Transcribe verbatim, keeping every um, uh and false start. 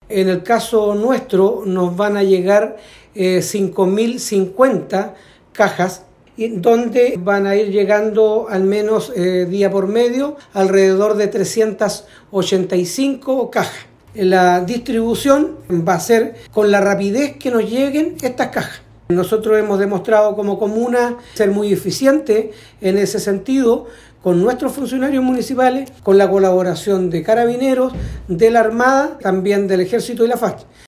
En el caso nuestro nos van a llegar eh, cinco mil cincuenta cajas, donde van a ir llegando al menos eh, día por medio alrededor de trescientas ochenta y cinco cajas. La distribución va a ser con la rapidez que nos lleguen estas cajas. Nosotros hemos demostrado como comuna ser muy eficiente en ese sentido con nuestros funcionarios municipales, con la colaboración de Carabineros, de la Armada, también del Ejército y la F A C H.